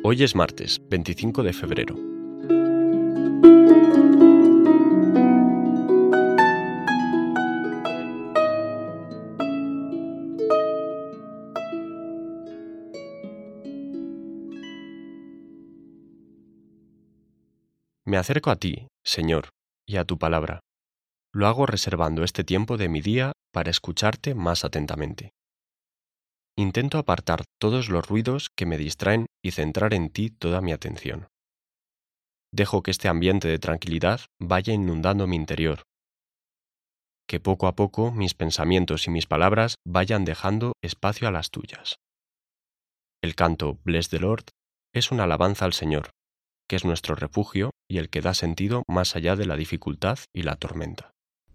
Hoy es martes, 25 de febrero. Me acerco a ti, Señor, y a tu palabra. Lo hago reservando este tiempo de mi día para escucharte más atentamente. Intento apartar todos los ruidos que me distraen y centrar en ti toda mi atención. Dejo que este ambiente de tranquilidad vaya inundando mi interior. Que poco a poco mis pensamientos y mis palabras vayan dejando espacio a las tuyas. El canto Bless the Lord es una alabanza al Señor, que es nuestro refugio y el que da sentido más allá de la dificultad y la tormenta.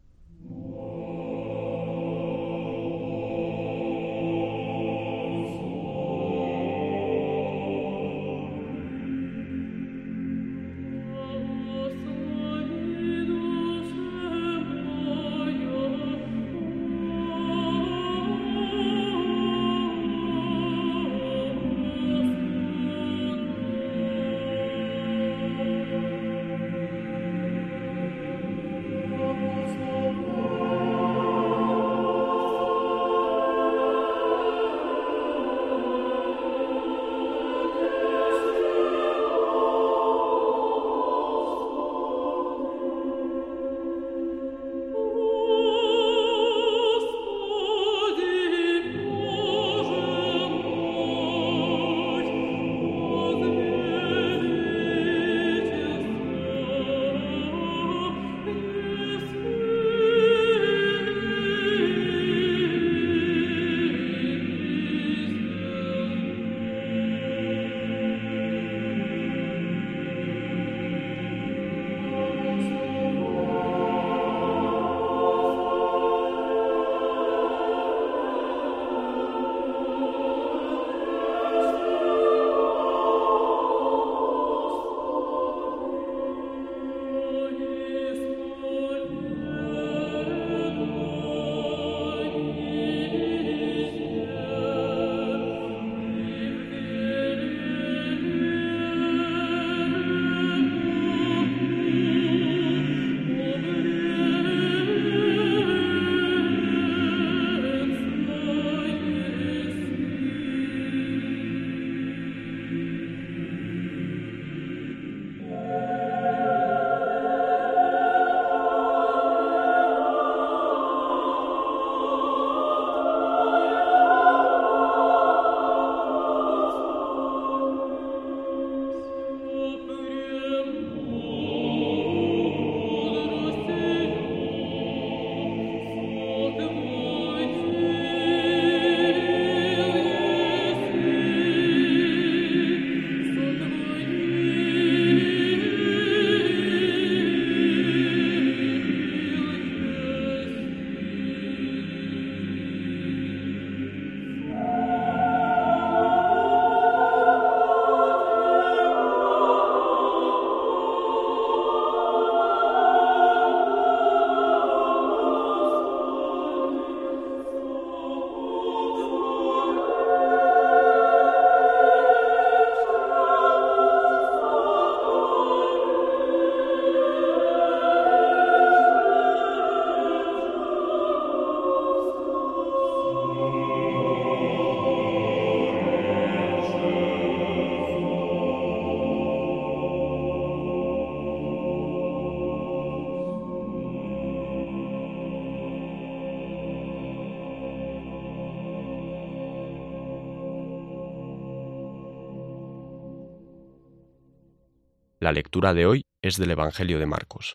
La lectura de hoy es del Evangelio de Marcos.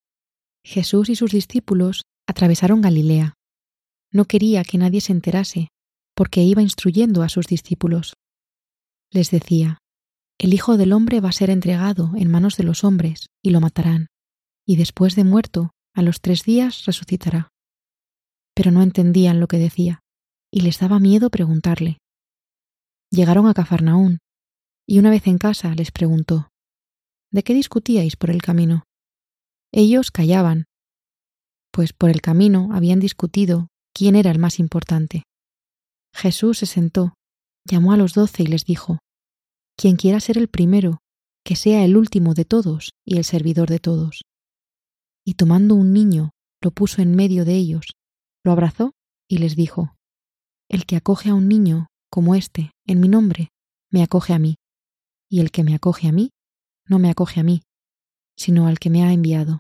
Jesús y sus discípulos atravesaron Galilea. No quería que nadie se enterase, porque iba instruyendo a sus discípulos. Les decía: el Hijo del Hombre va a ser entregado en manos de los hombres, y lo matarán, y después de muerto, a los 3 días resucitará. Pero no entendían lo que decía, y les daba miedo preguntarle. Llegaron a Cafarnaún, y una vez en casa les preguntó: ¿de qué discutíais por el camino? Ellos callaban, pues por el camino habían discutido quién era el más importante. Jesús se sentó, llamó a los 12 y les dijo: Quien quiera ser el primero, que sea el último de todos y el servidor de todos. Y tomando un niño, lo puso en medio de ellos, lo abrazó y les dijo: El que acoge a un niño como este en mi nombre, me acoge a mí, y el que me acoge a mí, no me acoge a mí, sino al que me ha enviado.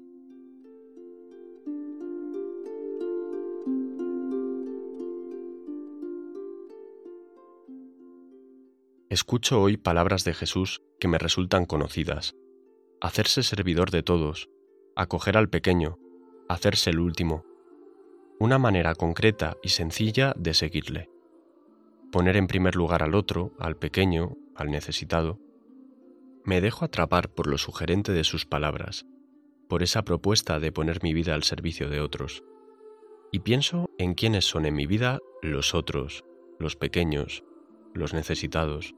Escucho hoy palabras de Jesús que me resultan conocidas. Hacerse servidor de todos, acoger al pequeño, hacerse el último. Una manera concreta y sencilla de seguirle. Poner en primer lugar al otro, al pequeño, al necesitado. Me dejo atrapar por lo sugerente de sus palabras, por esa propuesta de poner mi vida al servicio de otros. Y pienso en quiénes son en mi vida los otros, los pequeños, los necesitados.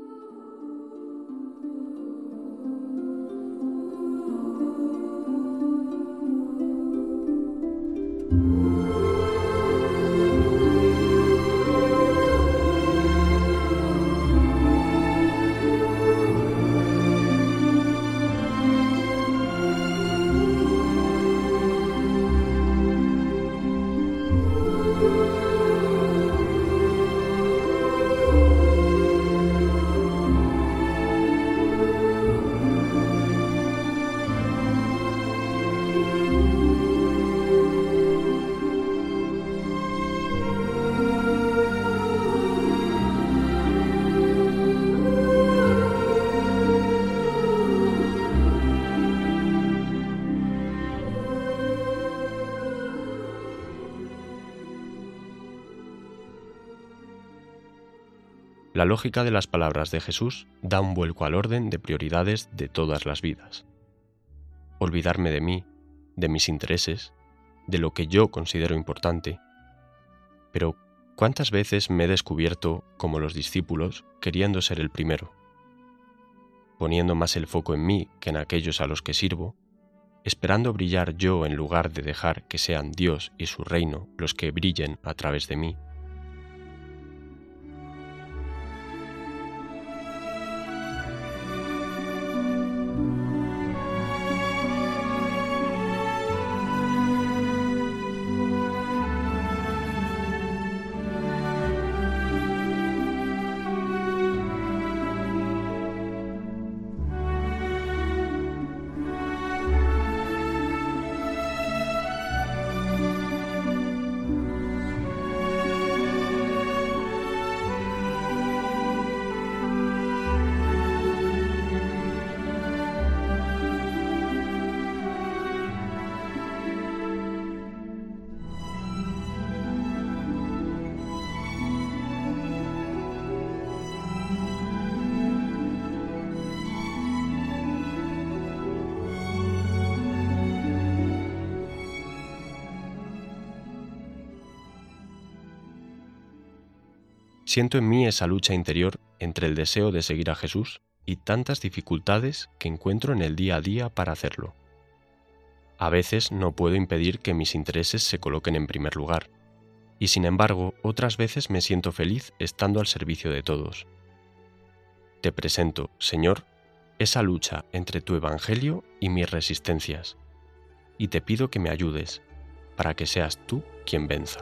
La lógica de las palabras de Jesús da un vuelco al orden de prioridades de todas las vidas. Olvidarme de mí, de mis intereses, de lo que yo considero importante. Pero, ¿cuántas veces me he descubierto, como los discípulos, queriendo ser el primero? Poniendo más el foco en mí que en aquellos a los que sirvo, esperando brillar yo en lugar de dejar que sean Dios y su reino los que brillen a través de mí. Siento en mí esa lucha interior entre el deseo de seguir a Jesús y tantas dificultades que encuentro en el día a día para hacerlo. A veces no puedo impedir que mis intereses se coloquen en primer lugar, y sin embargo otras veces me siento feliz estando al servicio de todos. Te presento, Señor, esa lucha entre tu Evangelio y mis resistencias, y te pido que me ayudes, para que seas tú quien venza.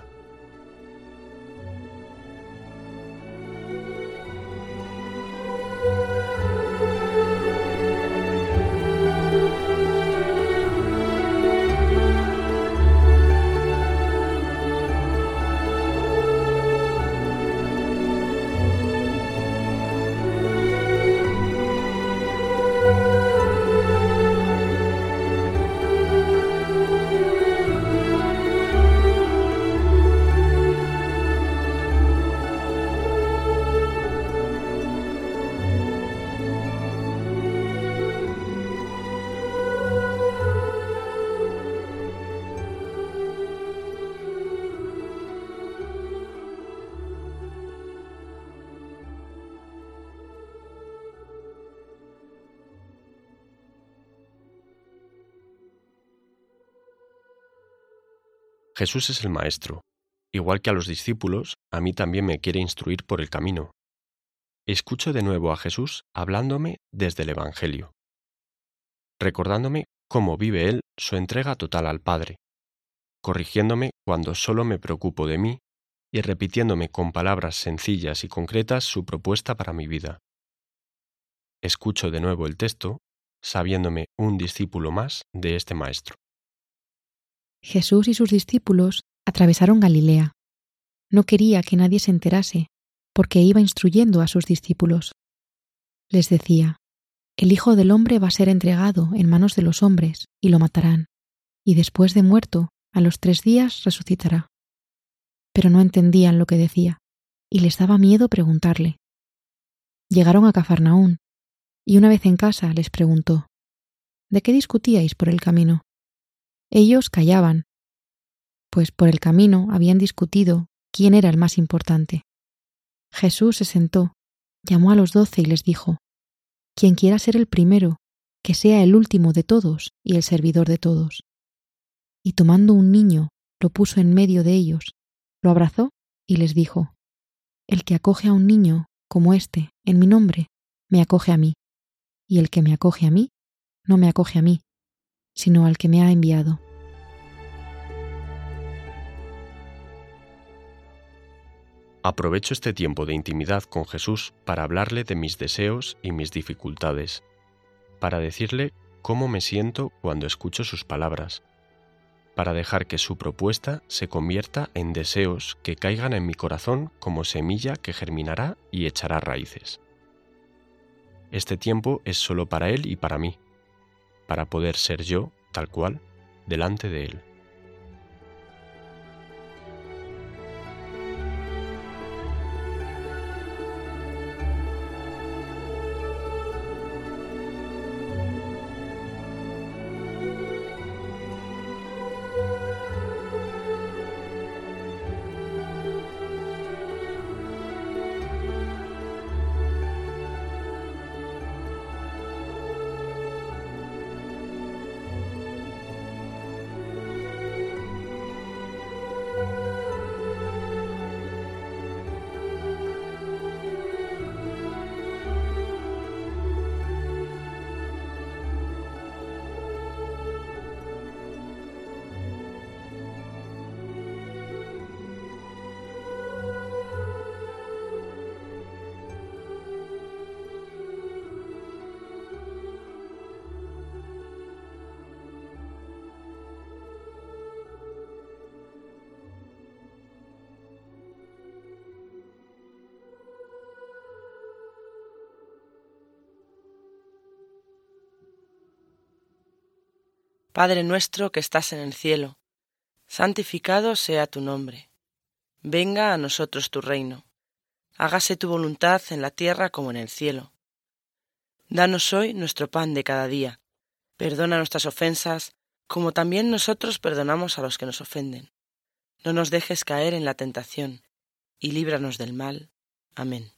Jesús es el Maestro. Igual que a los discípulos, a mí también me quiere instruir por el camino. escucho de nuevo a Jesús hablándome desde el Evangelio, recordándome cómo vive Él su entrega total al Padre, corrigiéndome cuando solo me preocupo de mí y repitiéndome con palabras sencillas y concretas su propuesta para mi vida. Escucho de nuevo el texto, sabiéndome un discípulo más de este Maestro. Jesús y sus discípulos atravesaron Galilea. No quería que nadie se enterase, porque iba instruyendo a sus discípulos. Les decía: el Hijo del Hombre va a ser entregado en manos de los hombres, y lo matarán, y después de muerto, a los 3 días resucitará. Pero no entendían lo que decía, y les daba miedo preguntarle. Llegaron a Cafarnaún, y una vez en casa les preguntó: ¿de qué discutíais por el camino? Ellos callaban, pues por el camino habían discutido quién era el más importante. Jesús se sentó, llamó a los 12 y les dijo: quien quiera ser el primero, que sea el último de todos y el servidor de todos. Y tomando un niño, lo puso en medio de ellos, lo abrazó y les dijo: el que acoge a un niño como este en mi nombre, me acoge a mí, y el que me acoge a mí, no me acoge a mí, sino al que me ha enviado. Aprovecho este tiempo de intimidad con Jesús para hablarle de mis deseos y mis dificultades, para decirle cómo me siento cuando escucho sus palabras, para dejar que su propuesta se convierta en deseos que caigan en mi corazón como semilla que germinará y echará raíces. Este tiempo es solo para Él y para mí, para poder ser yo, tal cual, delante de Él. Padre nuestro que estás en el cielo, santificado sea tu nombre. Venga a nosotros tu reino. Hágase tu voluntad en la tierra como en el cielo. Danos hoy nuestro pan de cada día. Perdona nuestras ofensas, como también nosotros perdonamos a los que nos ofenden. No nos dejes caer en la tentación, y líbranos del mal. Amén.